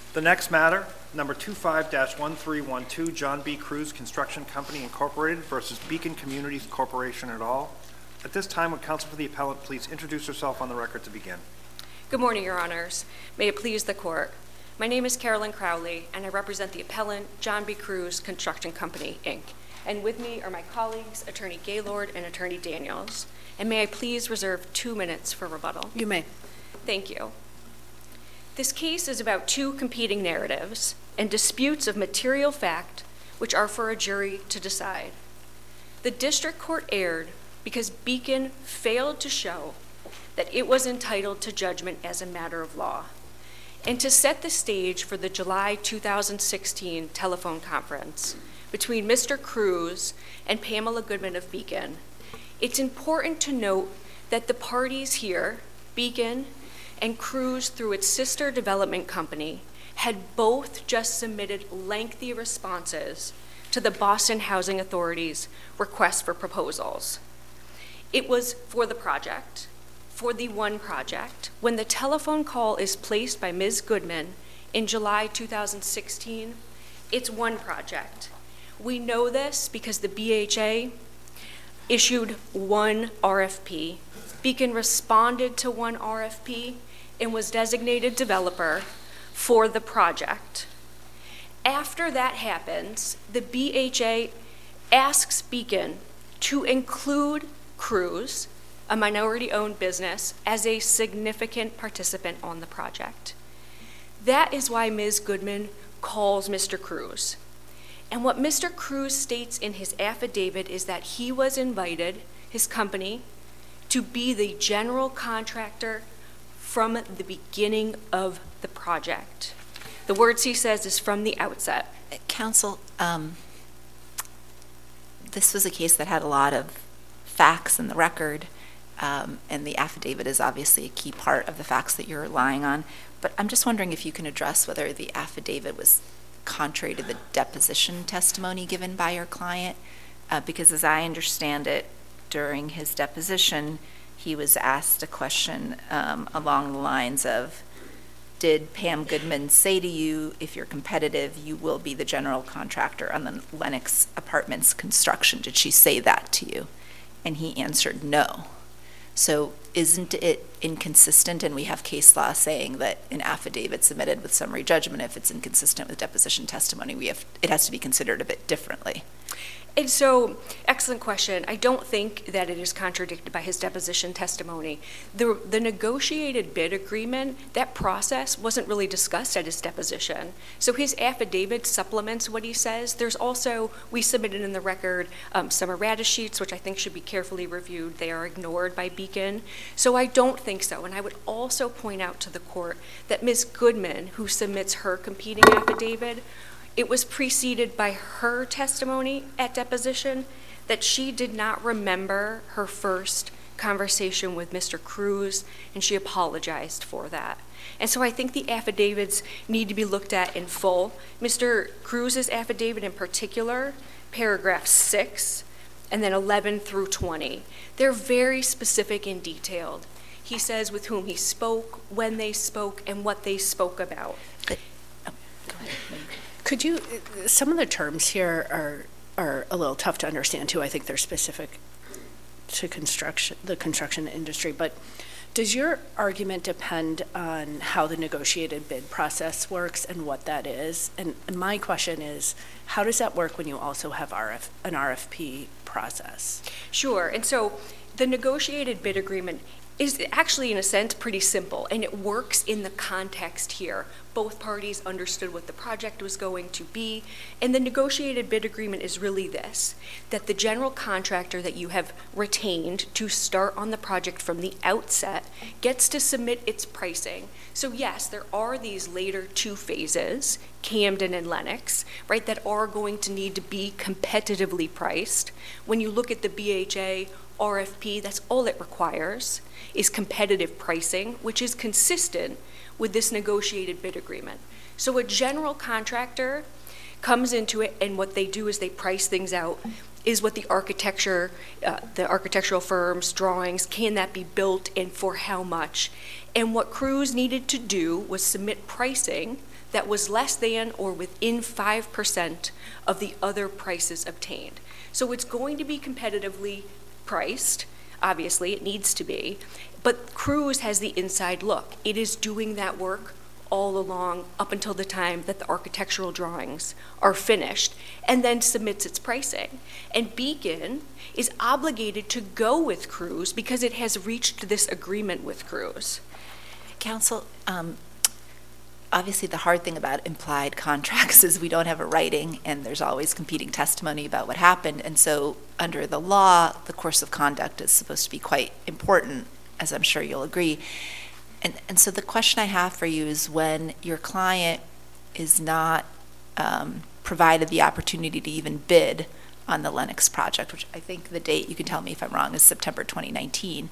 The next matter, number 25-1312, John B. Cruz Construction Company Incorporated versus Beacon Communities Corporation et al. At this time, would counsel for the appellant please introduce herself on the record to begin? Good morning, Your Honors. May it please the Court. My name is Carolyn Crowley, and I represent the appellant, John B. Cruz Construction Company, Inc. And with me are my colleagues, Attorney Gaylord and Attorney Daniels. And may I please reserve 2 minutes for rebuttal? You may. Thank you. This case is about two competing narratives and disputes of material fact which are for a jury to decide. The district court erred because Beacon failed to show that it was entitled to judgment as a matter of law. And to set the stage for the July 2016 telephone conference between Mr. Cruz and Pamela Goodman of Beacon, it's important to note that the parties here, Beacon and Cruz through its sister development company, had both just submitted lengthy responses to the Boston Housing Authority's request for proposals. It was for the project, for the one project, when the telephone call is placed by Ms. Goodman in July 2016, it's one project. We know this because the BHA issued one RFP. Beacon responded to one RFP and was designated developer for the project. After that happens, the BHA asks Beacon to include Cruz, a minority-owned business, as a significant participant on the project. That is why Ms. Goodman calls Mr. Cruz. And what Mr. Cruz states in his affidavit is that he was invited, his company, to be the general contractor from the beginning of the project. The words he says is from the outset. Counsel, this was a case that had a lot of facts in the record, and the affidavit is obviously a key part of the facts that you're relying on. But I'm just wondering if you can address whether the affidavit was contrary to the deposition testimony given by your client, because as I understand it, during his deposition, he was asked a question along the lines of, did Pam Goodman say to you, if you're competitive, you will be the general contractor on the Lennox Apartments construction? Did she say that to you? And he answered no. So isn't it inconsistent, and we have case law saying that an affidavit submitted with summary judgment, if it's inconsistent with deposition testimony, it has to be considered a bit differently? And so, excellent question. I don't think that it is contradicted by his deposition testimony. The negotiated bid agreement, that process wasn't really discussed at his deposition. So his affidavit supplements what he says. There's also, we submitted in the record some errata sheets, which I think should be carefully reviewed. They are ignored by Beacon. So I don't think so. And I would also point out to the court that Ms. Goodman, who submits her competing affidavit, it was preceded by her testimony at deposition that she did not remember her first conversation with Mr. Cruz, and she apologized for that. And so I think the affidavits need to be looked at in full. Mr. Cruz's affidavit in particular, paragraph 6, and then 11 through 20, they're very specific and detailed. He says with whom he spoke, when they spoke, and what they spoke about. Go ahead. Could you, some of the terms here are a little tough to understand too. I think they're specific to the construction industry, but does your argument depend on how the negotiated bid process works and what that is? And my question is, how does that work when you also have an RFP process? Sure, and so the negotiated bid agreement is actually, in a sense, pretty simple, and it works in the context here. Both parties understood what the project was going to be, and the negotiated bid agreement is really this, that the general contractor that you have retained to start on the project from the outset gets to submit its pricing. So yes, there are these later two phases, Camden and Lennox, right, that are going to need to be competitively priced. When you look at the BHA RFP, that's all it requires is competitive pricing, which is consistent with this negotiated bid agreement. So a general contractor comes into it, and what they do is they price things out. Is what the architectural firm's drawings, can that be built and for how much? And what Cruz needed to do was submit pricing that was less than or within 5% of the other prices obtained. So it's going to be competitively priced. Obviously, it needs to be. But Cruise has the inside look. It is doing that work all along up until the time that the architectural drawings are finished, and then submits its pricing. And Beacon is obligated to go with Cruise because it has reached this agreement with Cruise. Counsel, obviously the hard thing about implied contracts is we don't have a writing, and there's always competing testimony about what happened. And so under the law, the course of conduct is supposed to be quite important, as I'm sure you'll agree. And so the question I have for you is, when your client is not provided the opportunity to even bid on the Lennox project, which I think the date, you can tell me if I'm wrong, is September 2019,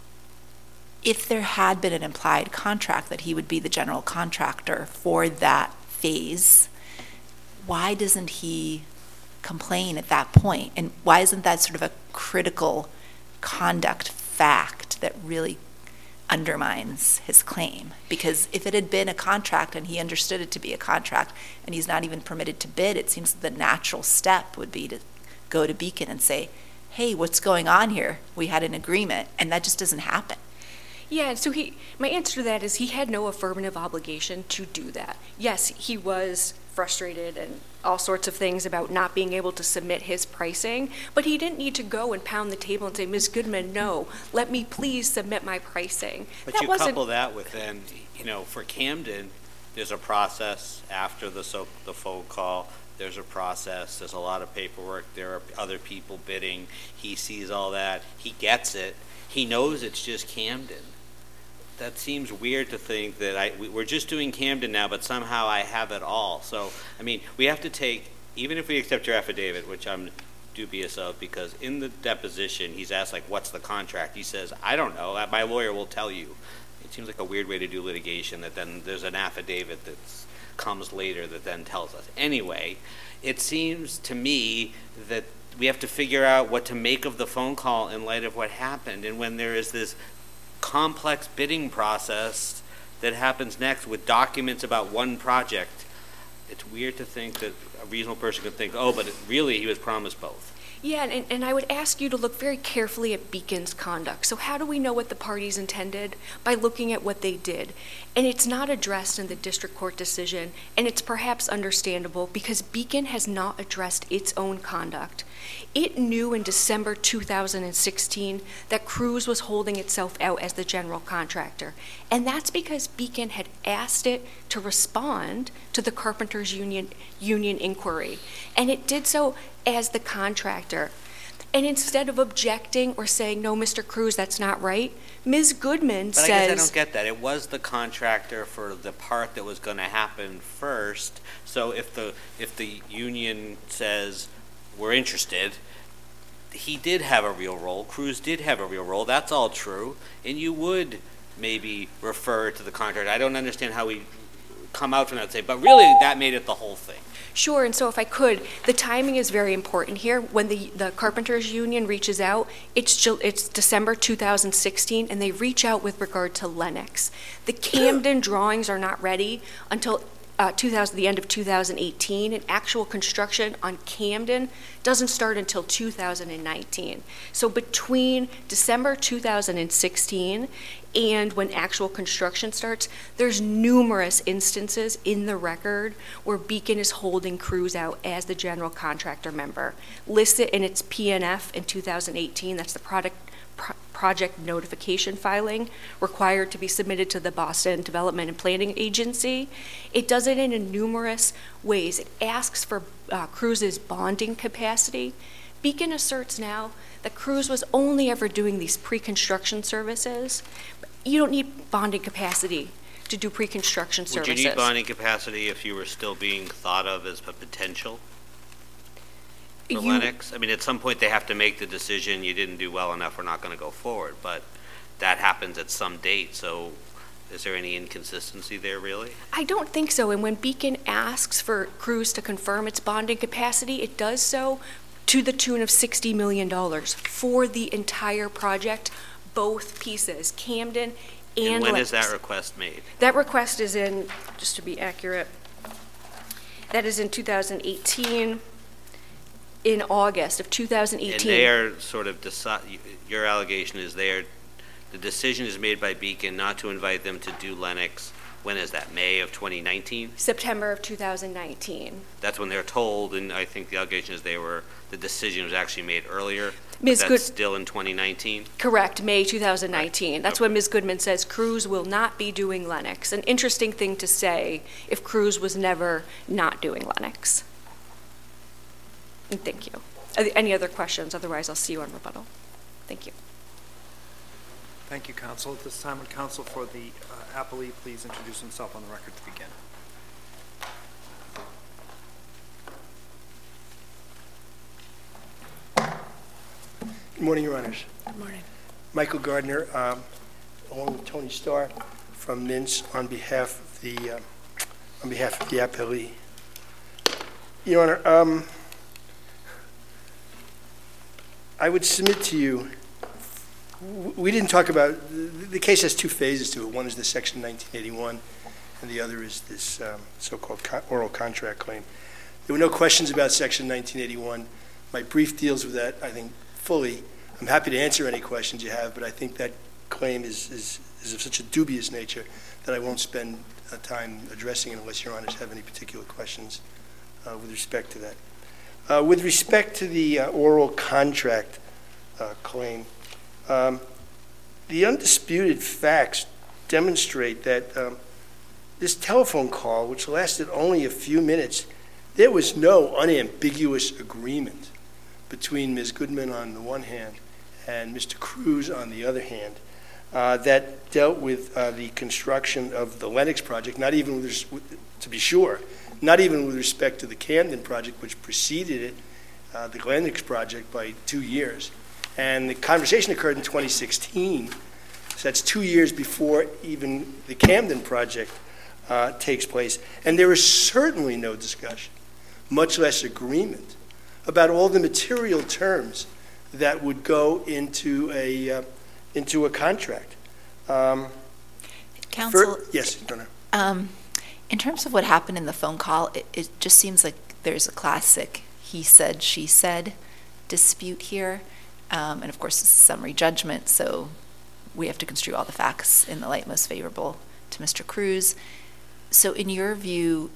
if there had been an implied contract that he would be the general contractor for that phase, why doesn't he complain at that point? And why isn't that sort of a critical conduct fact that really undermines his claim? Because if it had been a contract and he understood it to be a contract and he's not even permitted to bid, it seems the natural step would be to go to Beacon and say, hey, what's going on here? We had an agreement, and that just doesn't happen. Yeah, so my answer to that is he had no affirmative obligation to do that. Yes, he was frustrated and all sorts of things about not being able to submit his pricing, but he didn't need to go and pound the table and say, Ms. Goodman, no, let me please submit my pricing. But you couple that with then, for Camden, there's a process after the phone call. There's a process. There's a lot of paperwork. There are other people bidding. He sees all that. He gets it. He knows it's just Camden. That seems weird to think that we're just doing Camden now, but somehow I have it all. So, we have to take, even if we accept your affidavit, which I'm dubious of, because in the deposition, he's asked, what's the contract? He says, I don't know. My lawyer will tell you. It seems like a weird way to do litigation, that then there's an affidavit that comes later that then tells us. Anyway, it seems to me that we have to figure out what to make of the phone call in light of what happened. And when there is this complex bidding process that happens next with documents about one project, it's weird to think that a reasonable person could think, but really he was promised both. Yeah, and I would ask you to look very carefully at Beacon's conduct. So how do we know what the parties intended? By looking at what they did. And it's not addressed in the district court decision, and it's perhaps understandable because Beacon has not addressed its own conduct. It knew in December 2016 that Cruise was holding itself out as the general contractor. And that's because Beacon had asked it to respond to the Carpenters Union inquiry. And it did so as the contractor. And instead of objecting or saying, no, Mr. Cruise, that's not right, Ms. Goodman says... But I guess I don't get that. It was the contractor for the part that was going to happen first. So if the union says, we're interested, he did have a real role. Cruise did have a real role. That's all true. And you would maybe refer to the contractor. I don't understand how we come out from that and say, but really that made it the whole thing. Sure, and so if I could, the timing is very important here. When the Carpenters Union reaches out, it's December 2016, and they reach out with regard to Lennox. The Camden drawings are not ready until the end of 2018, and actual construction on Camden doesn't start until 2019. So between December 2016 and when actual construction starts, there's numerous instances in the record where Beacon is holding Cruise out as the general contractor member. Listed in its PNF in 2018, that's the project notification filing required to be submitted to the Boston Development and Planning Agency. It does it in numerous ways. It asks for Cruise's bonding capacity. Beacon asserts now that Cruise was only ever doing these pre-construction services. You don't need bonding capacity to do pre-construction services. Would you need bonding capacity if you were still being thought of as a potential for Lennox? At some point they have to make the decision, you didn't do well enough, we're not going to go forward, but that happens at some date, so is there any inconsistency there, really? I don't think so, and when Beacon asks for Cruise to confirm its bonding capacity, it does so to the tune of $60 million for the entire project, both pieces, Camden and when is that Lennox. request made? That request is in, just to be accurate, that is in 2018, in August of 2018. And they are sort of, your allegation is the decision is made by Beacon not to invite them to do Lennox. When is that, May of 2019? September of 2019. That's when they're told, and I think the allegation is the decision was actually made earlier. Ms. That's Good- still in 2019? Correct, May 2019. That's Okay. when Ms. Goodman says Cruz will not be doing Lennox. An interesting thing to say if Cruz was never not doing Lennox. And thank you. Any other questions? Otherwise, I'll see you on rebuttal. Thank you. Thank you, counsel. At this time, would counsel for the appellee please introduce himself on the record to begin? Good morning, Your Honors. Good morning. Michael Gardner, along with Tony Starr from Mintz on behalf of the appellee. Your Honor, I would submit to you, we didn't talk about, the case has two phases to it. One is the Section 1981, and the other is this so-called oral contract claim. There were no questions about Section 1981. My brief deals with that, I think, fully. I'm happy to answer any questions you have, but I think that claim is of such a dubious nature that I won't spend time addressing it unless Your Honors have any particular questions with respect to that. With respect to the oral contract claim, the undisputed facts demonstrate that this telephone call, which lasted only a few minutes, there was no unambiguous agreement between Ms. Goodman on the one hand and Mr. Cruz on the other hand that dealt with the construction of the Lennox project, not even to be sure, not even with respect to the Camden project, which preceded it, the Lennox project, by 2 years. And the conversation occurred in 2016, so that's 2 years before even the Camden project takes place. And there is certainly no discussion, much less agreement, about all the material terms that would go into a contract. Counsel, Yes, Your Honor. in terms of what happened in the phone call, it just seems like there's a classic he said, she said dispute here. And of course, it's a summary judgment, so we have to construe all the facts in the light most favorable to Mr. Cruz. So in your view,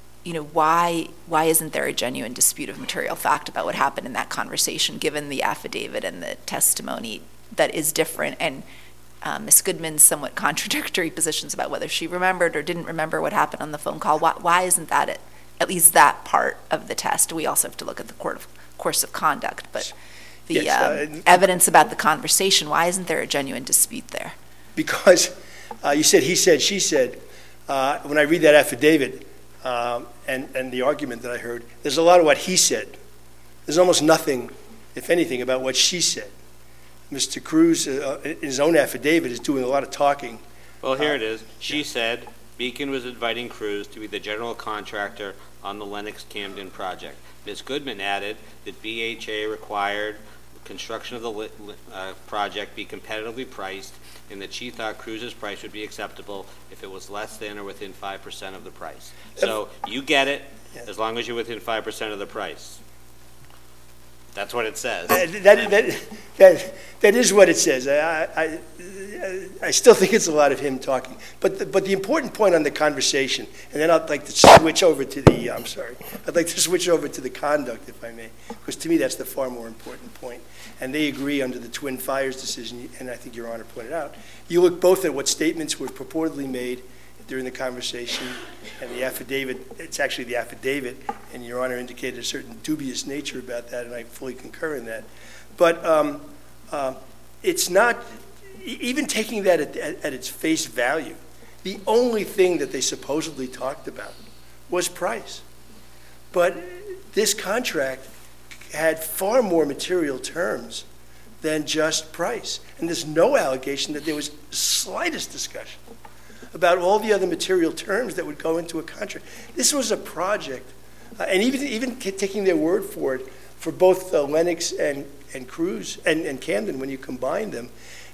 why isn't there a genuine dispute of material fact about what happened in that conversation, given the affidavit and the testimony that is different, and Ms. Goodman's somewhat contradictory positions about whether she remembered or didn't remember what happened on the phone call? Why isn't that at least that part of the test? We also have to look at the course of conduct, but the evidence about the conversation, why isn't there a genuine dispute there? Because you said he said, she said. When I read that affidavit and the argument that I heard, there's a lot of what he said. There's almost nothing, if anything, about what she said. Mr. Cruz, in his own affidavit, is doing a lot of talking. Well, here it is. She said Beacon was inviting Cruz to be the general contractor on the Lennox Camden project. Ms. Goodman added that BHA required construction of the project be competitively priced, and that she thought Cruz's price would be acceptable if it was less than or within 5% of the price. So you get it, as long as you're within 5% of the price. That's what it says. That is what it says. I still think it's a lot of him talking. But the important point on the conversation, and then I'd like to switch over to the, I'd like to switch over to the conduct, if I may, because to me that's the far more important point. And they agree under the Twin Fires decision, and I think Your Honor pointed out. You look both at what statements were purportedly made during the conversation and the affidavit. It's actually the affidavit, and Your Honor indicated a certain dubious nature about that, and I fully concur in that. But it's not, even taking that at its face value, the only thing that they supposedly talked about was price. But this contract had far more material terms than just price. And there's no allegation that there was the slightest discussion about all the other material terms that would go into a contract. This was a project, and even taking their word for it, for both Lennox and Cruz and Camden, when you combine them,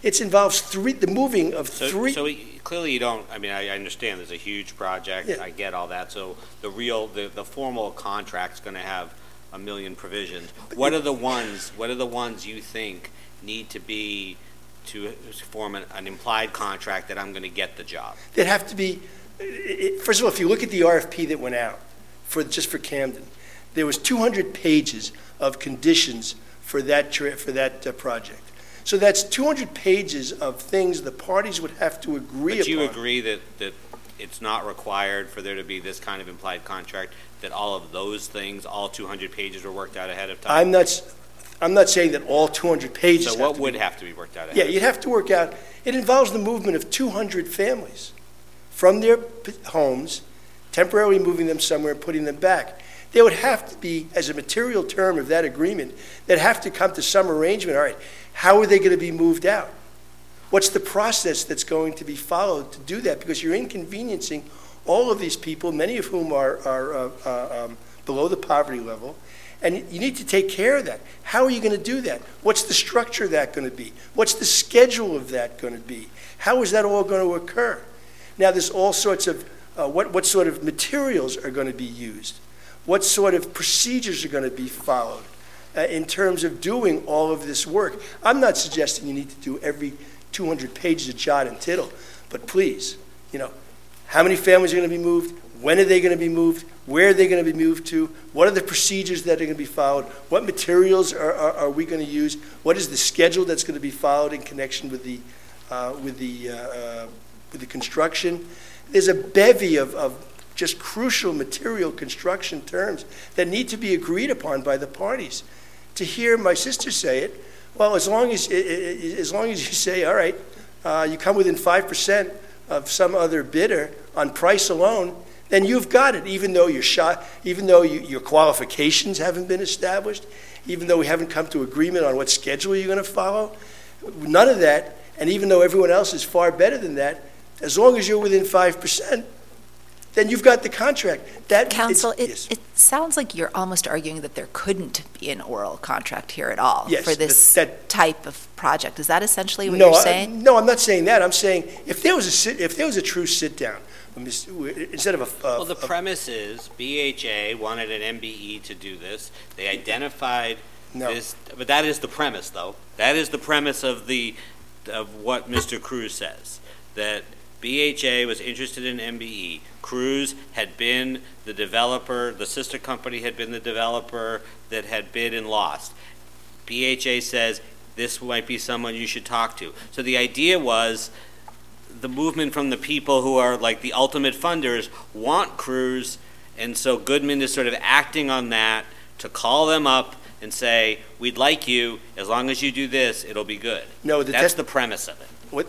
It involves the moving of three. So clearly you don't, I mean, I understand there's a huge project, Yeah. I get all that, so the formal contract's gonna have a million provisions. What are the ones you think need to be to form an implied contract that I'm gonna get the job? That have to be, first of all, if you look at the RFP that went out just for Camden, there was 200 pages of conditions for that project. So that's 200 pages of things the parties would have to agree upon. But you agree that it's not required for there to be this kind of implied contract, that all of those things, all 200 pages were worked out ahead of time? I'm not saying that all 200 pages So what would have to be worked out ahead? Yeah, you'd have to work out, it involves the movement of 200 families from their homes, temporarily moving them somewhere and putting them back. There would have to be, as a material term of that agreement, that have to come to some arrangement. All right, how are they going to be moved out? What's the process that's going to be followed to do that? Because you're inconveniencing all of these people, many of whom are below the poverty level, and you need to take care of that. How are you going to do that? What's the structure of that going to be? What's the schedule of that going to be? How is that all going to occur? Now, there's all sorts of, what sort of materials are going to be used? What sort of procedures are going to be followed in terms of doing all of this work? I'm not suggesting you need to do every 200 pages of jot and tittle, but please, how many families are going to be moved? When are they going to be moved? Where are they going to be moved to? What are the procedures that are going to be followed? What materials are we going to use? What is the schedule that's going to be followed in connection with the construction? There's a bevy of just crucial material construction terms that need to be agreed upon by the parties. To hear my sister say it, well, as long as you say, all right, you come within 5% of some other bidder on price alone, then you've got it, even though your qualifications haven't been established, even though we haven't come to agreement on what schedule you're going to follow. None of that, and even though everyone else is far better than that, as long as you're within 5%, then you've got the contract. Counsel, yes. it sounds like you're almost arguing that there couldn't be an oral contract here at all Yes, for this type of project. Is that essentially what No, you're saying? No, I'm not saying that. I'm saying if there was a true sit-down, instead of a... Well, the premise is BHA wanted an MBE to do this. They identified this, but that is the premise, though. That is the premise of what Mr. Cruz says, that BHA was interested in MBE. Cruz had been the developer, the sister company had been the developer that had bid and lost. BHA says, this might be someone you should talk to. So the idea was the movement from the people who are like the ultimate funders want Cruz, and so Goodman is sort of acting on that to call them up and say, we'd like you, as long as you do this, it'll be good. No, that's the premise of it.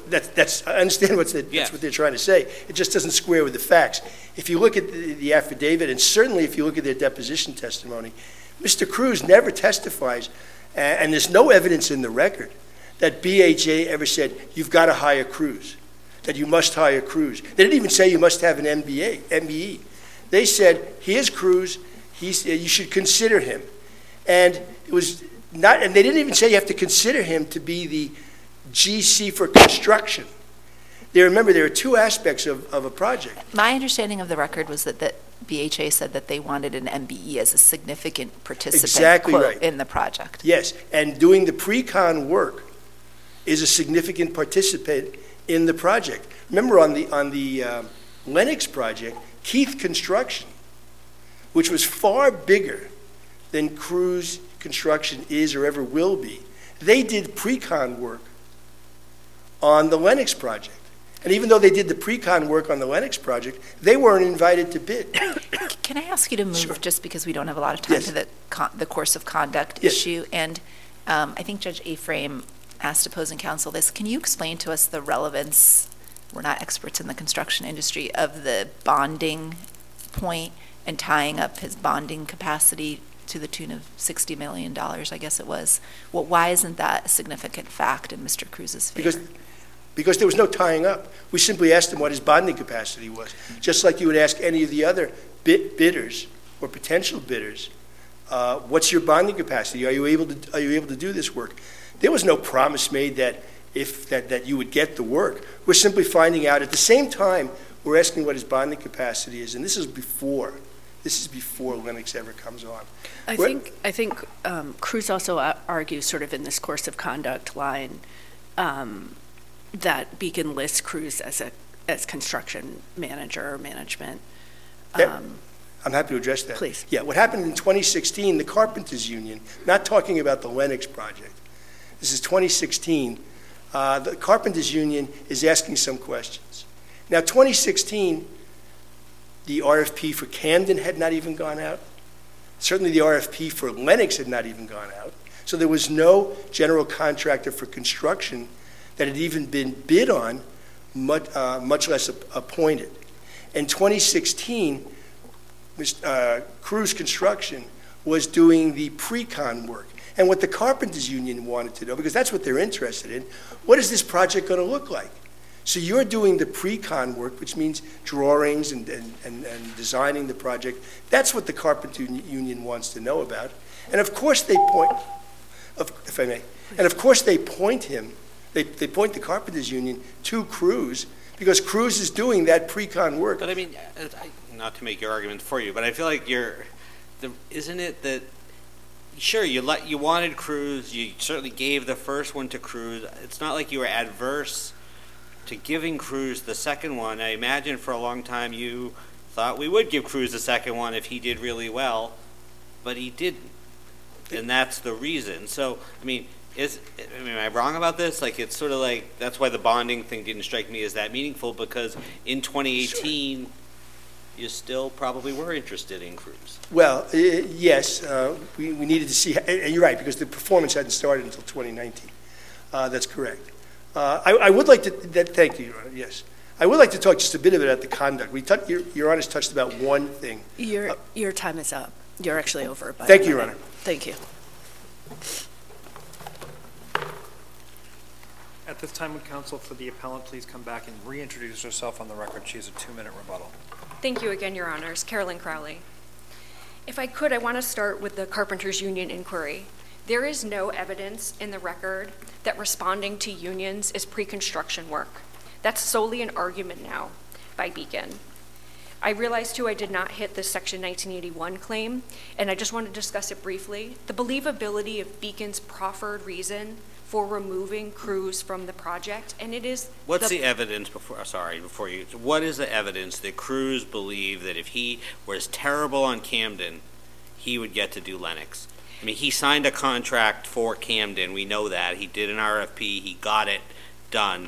I understand that's what they're trying to say. It just doesn't square with the facts. If you look at the affidavit, and certainly if you look at their deposition testimony, Mr. Cruz never testifies, and there's no evidence in the record that BHA ever said, you've got to hire Cruz, that you must hire Cruz. They didn't even say you must have an MBE. They said, here's Cruz, you should consider him. And it was not, and they didn't even say you have to consider him to be the GC for construction. Remember, there are two aspects of a project. My understanding of the record was that BHA said that they wanted an MBE as a significant participant Exactly right. in the project. Yes, and doing the pre-con work is a significant participant in the project. Remember, on the Lennox project, Keith Construction, which was far bigger than Cruz Construction is or ever will be, they did pre-con work on the Lennox project. And even though they did the pre-con work on the Lennox project, they weren't invited to bid. Can I ask you to move, Sure. just because we don't have a lot of time, Yes. to the course of conduct Yes. issue? And I think Judge Aframe asked opposing counsel this. Can you explain to us the relevance, we're not experts in the construction industry, of the bonding point and tying up his bonding capacity to the tune of $60 million, I guess it was? Well, why isn't that a significant fact in Mr. Cruz's favor? Because there was no tying up. We simply asked him what his bonding capacity was, just like you would ask any of the other bidders or potential bidders, what's your bonding capacity? Are you able to do this work? There was no promise made that that you would get the work. We're simply finding out. At the same time, we're asking what his bonding capacity is, and this is before Lennox ever comes on. I think Cruz also argues sort of in this course of conduct line that Beacon lists Cruz as construction manager or management. Yeah, I'm happy to address that. Please. Yeah, what happened in 2016, the Carpenters Union, not talking about the Lennox project, this is 2016, the Carpenters Union is asking some questions. Now, 2016, the RFP for Camden had not even gone out. Certainly the RFP for Lennox had not even gone out. So there was no general contractor for construction that had even been bid on, much less appointed. In 2016, Cruz Construction was doing the pre-con work. And what the Carpenters Union wanted to know, because that's what they're interested in, what is this project going to look like? So you're doing the pre-con work, which means drawings and designing the project. That's what the Carpenters Union wants to know about. And of course they point, if I may, and of course they point him, they point the Carpenters Union to Cruz, because Cruz is doing that pre-con work. But I mean, not to make your argument for you, but I feel like isn't it that, sure, you wanted Cruz, you certainly gave the first one to Cruz. It's not like you were adverse to giving Cruz the second one. I imagine for a long time you thought we would give Cruz the second one if he did really well, but he didn't. And that's the reason. So, I mean, am I wrong about this? Like, it's sort of like, that's why the bonding thing didn't strike me as that meaningful, because in 2018, sure, you still probably were interested in Cruz. Well, yes, we needed to see, and you're right, because the performance hadn't started until 2019. That's correct. I would like to, thank you, Your Honor, yes. I would like to talk just a bit about the conduct. Your Honor's touched about one thing. Your time is up. You're actually over. Thank you, Your Honor. Thank you. At this time, would counsel for the appellant please come back and reintroduce herself on the record? She has a 2-minute rebuttal. Thank you again, Your Honors. Carolyn Crowley. If I could, I want to start with the Carpenters Union inquiry. There is no evidence in the record that responding to unions is pre-construction work. That's solely an argument now by Beacon. I realize, too, I did not hit the Section 1981 claim, and I just want to discuss it briefly. The believability of Beacon's proffered reason for removing Cruz from the project, and it is... What's the evidence, what is the evidence that Cruz believed that if he was terrible on Camden, he would get to do Lennox? I mean, he signed a contract for Camden. We know that. He did an RFP. He got it done.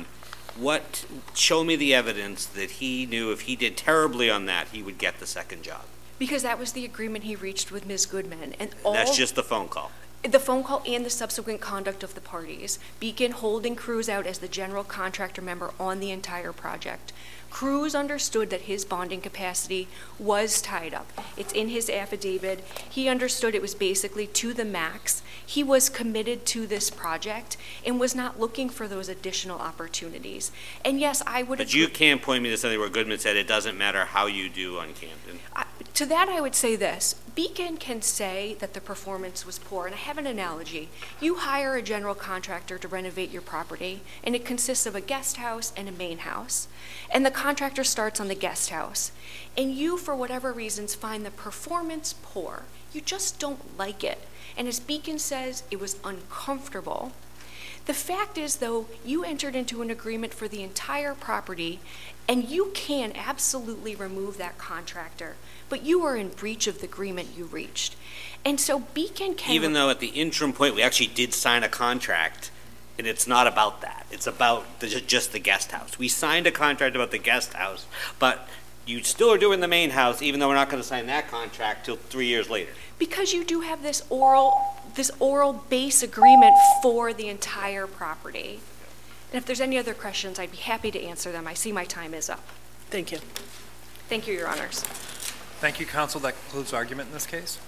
Show me the evidence that he knew if he did terribly on that, he would get the second job. Because that was the agreement he reached with Ms. Goodman. And that's just the phone call. The phone call and the subsequent conduct of the parties. Beacon holding Cruz out as the general contractor member on the entire project. Cruz understood that his bonding capacity was tied up. It's in his affidavit. He understood it was basically to the max. He was committed to this project and was not looking for those additional opportunities. And yes, I would agree. But you can't point me to something where Goodman said it doesn't matter how you do on Camden. To that, I would say this. Beacon can say that the performance was poor, and I have an analogy. You hire a general contractor to renovate your property, and it consists of a guest house and a main house. And the contractor starts on the guest house, and you, for whatever reasons, find the performance poor. You just don't like it. And as Beacon says, it was uncomfortable. The fact is, though, you entered into an agreement for the entire property, and you can absolutely remove that contractor, but you are in breach of the agreement you reached. And so Beacon can... Even though at the interim point we actually did sign a contract, and it's not about that. It's about just the guest house. We signed a contract about the guest house, but you still are doing the main house, even though we're not going to sign that contract till 3 years later. Because you do have this oral base agreement for the entire property. And if there's any other questions, I'd be happy to answer them. I see my time is up. Thank you. Thank you, Your Honors. Thank you, counsel. That concludes argument in this case.